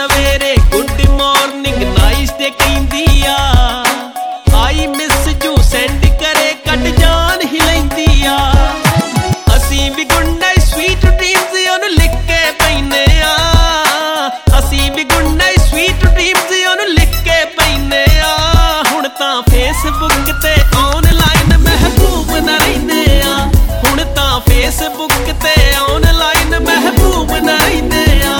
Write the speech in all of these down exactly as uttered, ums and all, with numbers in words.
सवेरे good morning nice ते कहंदी आ आई मिस यू सेंड करे कट जान ही लैंदी आ असीं भी गुड नाइट स्वीट ड्रीम्स ओनू लिख के पैने आ असीं भी गुड नाइट स्वीट ड्रीम्स ओनू लिख के पैने आ हुण तां फेसबुक ते ऑनलाइन महबूब ना रहिंदे आ हुण तां फेसबुक ते ऑनलाइन महबूब ना रहिंदे आ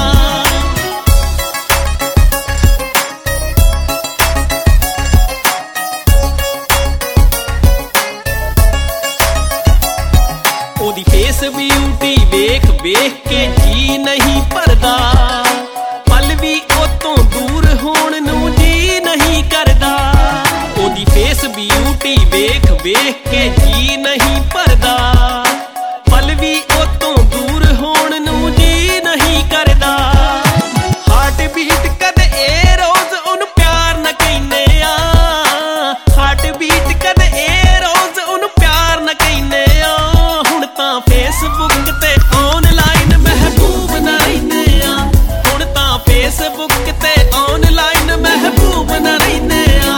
ओदी फेस ब्यूटी वेख वेख के जी नहीं भरदा पल भी ओतों दूर होण नूं जी नहीं करदा ओदी फेस ब्यूटी वेख वेख के जी नहीं भरदा पल भी ओतों दूर होण नूं जी नहीं करदा हार्ट बीट कदे ए रोज ओनू प्यार ना कहने आ हार्ट बीट कदे ए रोज ओनू प्यार ना कहने आ हुण तां फेसबुक ते ऑनलाइन महबूब ना रहिंदे आ हुण तां फेसबुक ते ऑनलाइन महबूब ना रहिंदे आ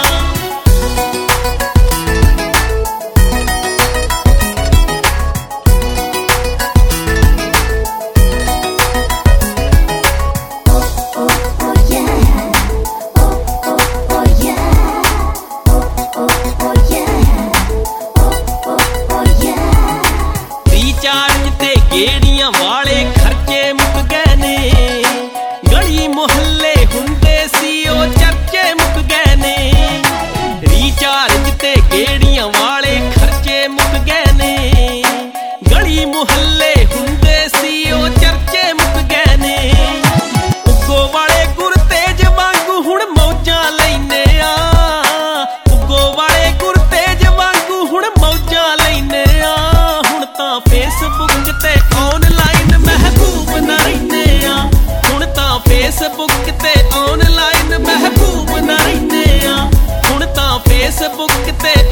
रिचार्ज ते गेड़ियां वाले खर्चे मुक गए ने गली मोहल्ले हुंदे सी ओ चर्चे मुक गए ने रिचार्ज ते गेड़ियां वाले खर्चे मुक गए ने गली मोहल्ले हुंदे सी ओ चर्चे मुक गए ने उगो वाले गुरतेज वांगू हुण मौजां लैने आ उगो वाले गुरतेज वांगू हुण मौजां लैने आ हुण तां फेसबुक ते ऑनलाइन महबूब ना रहिंदे आ हुण तां फेसबुक ते ऑनलाइन महबूब ना रहिंदे आ हुण तां फेसबुक ते